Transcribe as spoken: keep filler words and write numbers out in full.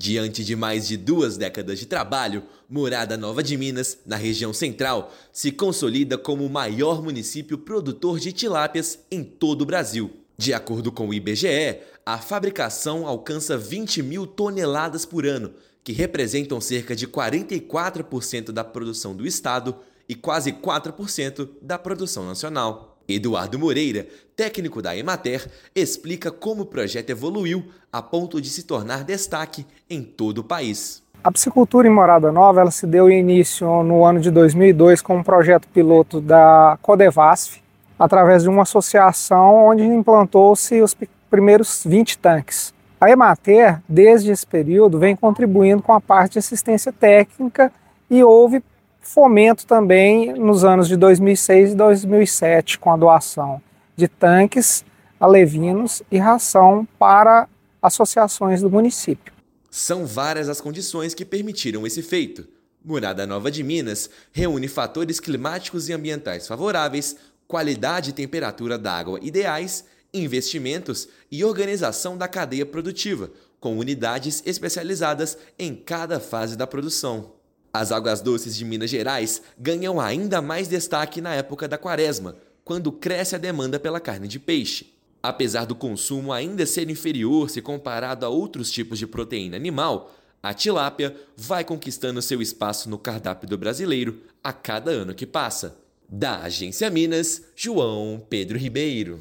Diante de mais de duas décadas de trabalho, Morada Nova de Minas, na região central, se consolida como o maior município produtor de tilápias em todo o Brasil. De acordo com o I B G E, a fabricação alcança vinte mil toneladas por ano, que representam cerca de quarenta e quatro por cento da produção do estado e quase quatro por cento da produção nacional. Eduardo Moreira, técnico da Emater, explica como o projeto evoluiu a ponto de se tornar destaque em todo o país. A piscicultura em Morada Nova ela se deu início no ano de dois mil e dois com um projeto piloto da Codevasf, através de uma associação onde implantou-se os primeiros vinte tanques. A Emater, desde esse período, vem contribuindo com a parte de assistência técnica e houve fomento também nos anos de dois mil e seis e dois mil e sete, com a doação de tanques, alevinos e ração para associações do município. São várias as condições que permitiram esse feito. Morada Nova de Minas reúne fatores climáticos e ambientais favoráveis, qualidade e temperatura da água ideais, investimentos e organização da cadeia produtiva, com unidades especializadas em cada fase da produção. As águas doces de Minas Gerais ganham ainda mais destaque na época da quaresma, quando cresce a demanda pela carne de peixe. Apesar do consumo ainda ser inferior se comparado a outros tipos de proteína animal, a tilápia vai conquistando seu espaço no cardápio do brasileiro a cada ano que passa. Da Agência Minas, João Pedro Ribeiro.